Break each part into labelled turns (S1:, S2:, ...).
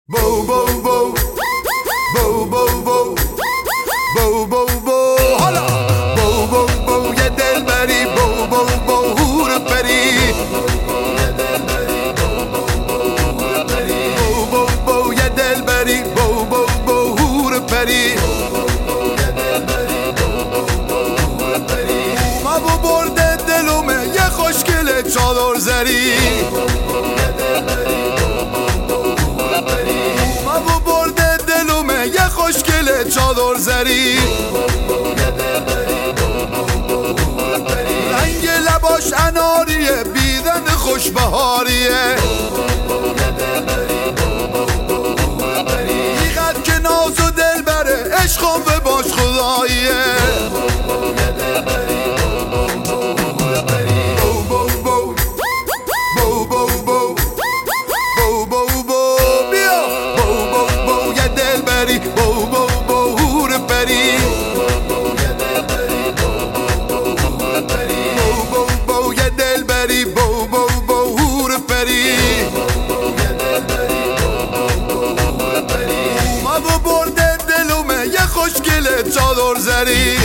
S1: بو بو بو بو بو بو بو بو بو حالا بو بو بو یه دل بری بو بو بو هور پری بو بو بو یه دل بری بو بو بو هور پری ما بو برده دلومه یه خوشگله چادر زری یه خوشگله چادر زری رنگ لباش اناریه بیدن خوشبهاریه اینقدر که ناز و دل بره عشقم به باش خداییه بو بو بو هور پری بو بو بو یه دل بری بو بو بو هور پری ما بو برده دلومه یه خوشگله چادر زری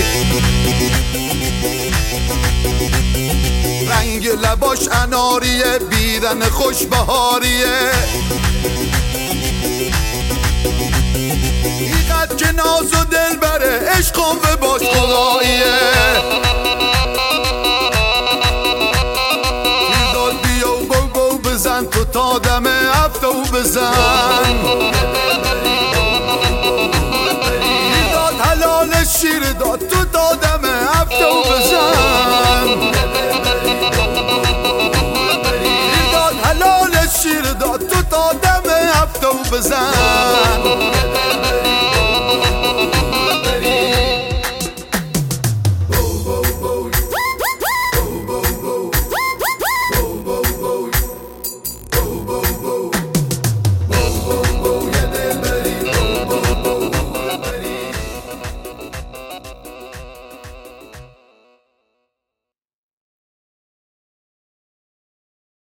S1: رنگ لباش اناریه بیدن خوشبهاریه اینقدر که ناز و دل بره عشقم به باش خداییه پیرداد بیا و بو بو بزن تو تا دم هفته و بزن پیرداد حلال شیر داد تو تا دم هفته و بزن پیرداد حلال شیر داد تو تا دم هفته و بزن